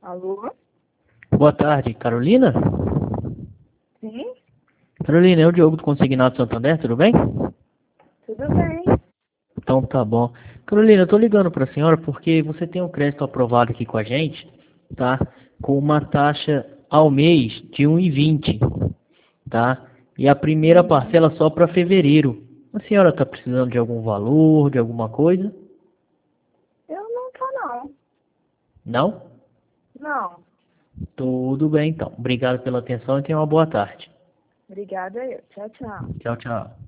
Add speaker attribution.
Speaker 1: Alô?
Speaker 2: Boa tarde, Carolina?
Speaker 1: Sim?
Speaker 2: Carolina, é o Diogo do Consignado Santander, tudo bem?
Speaker 1: Tudo bem?
Speaker 2: Então tá bom. Carolina, eu tô ligando pra senhora porque você tem um crédito aprovado aqui com a gente, tá? Com uma taxa ao mês de 1,20, tá? E a primeira
Speaker 1: Uhum.
Speaker 2: parcela só para fevereiro. A senhora tá precisando de algum valor, de alguma coisa?
Speaker 1: Eu não tô, não.
Speaker 2: Não?
Speaker 1: Não.
Speaker 2: Tudo bem então. Obrigado pela atenção e tenha uma boa tarde.
Speaker 1: Obrigada eu. Tchau, tchau.
Speaker 2: Tchau, tchau.